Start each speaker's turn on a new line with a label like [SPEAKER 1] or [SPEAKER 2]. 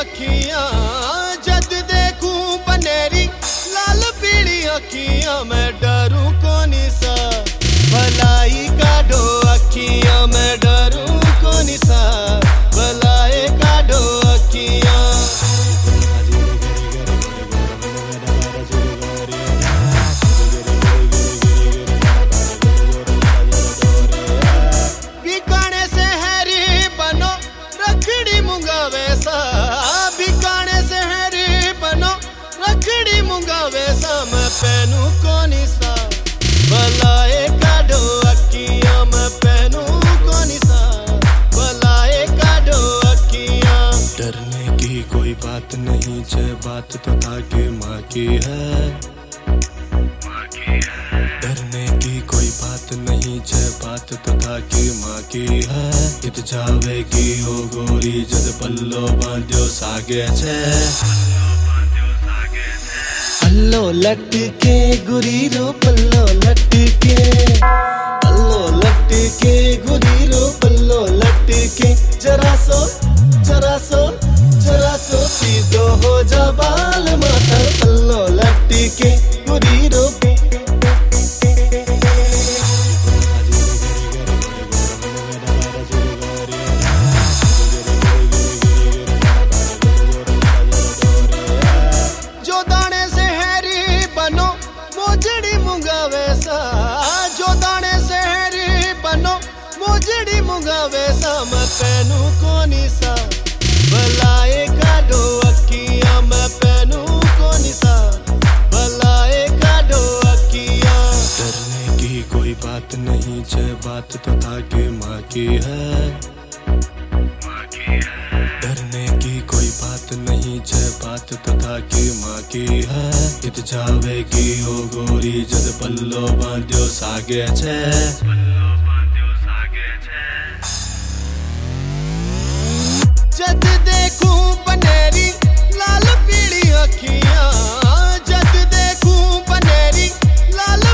[SPEAKER 1] अखियां, जद देखूं बनेरी लाल पीली अखियां, मैं डरूं कोनी सा भलाई काढो अखियां, मैं डरूं कोनी सा भलाई काढो अखियां। बीकाने से हैरी बनो रखड़ी मुंगावे सा, बीकाने से हैरी बनो रखड़ी मुंगावे सा, मैं पहनूं कोनी सा भलाए काढो अखियां, मैं पहनूं कोनी सा भलाए काढो अखियां।
[SPEAKER 2] डरने की कोई बात नहीं छे, बात तो ताकि माँ की है। डरने की कोई बात नहीं छे, बात तो ताकि माँ की है। इत जावेगी ओ गोरी जद पल्लो बांध्यो सागे छे।
[SPEAKER 1] पल्लो लटके गुरी रो पल्लो लटके, पल्लो लटके गुरी रो पल्लो लटके, जरा सो सीधो हो जा बाल माथा, पल्लो लटके गुरी रो। जो दाने से हैरी बनो मोजड़ी मुंगावे सा, जो दाने से हैरी बनो मोजड़ी मुंगावे सा, मैं पहनूं कोनी सा भलाए काढो अखियां, मैं पहनूं कोनी सा भलाए काढो अखियां।
[SPEAKER 2] डरने की कोई बात नहीं छे, बात तो ताकि माँ की है। डरने की कोई बात नहीं छे, बात तो ताकि माँ की है। इत जावेगी ओ गोरी जद पल्लो बांध्यो सागे छे।
[SPEAKER 1] जद देखूं बनेरी लाल पीली अखियां, जद देखूं बनेरी लाल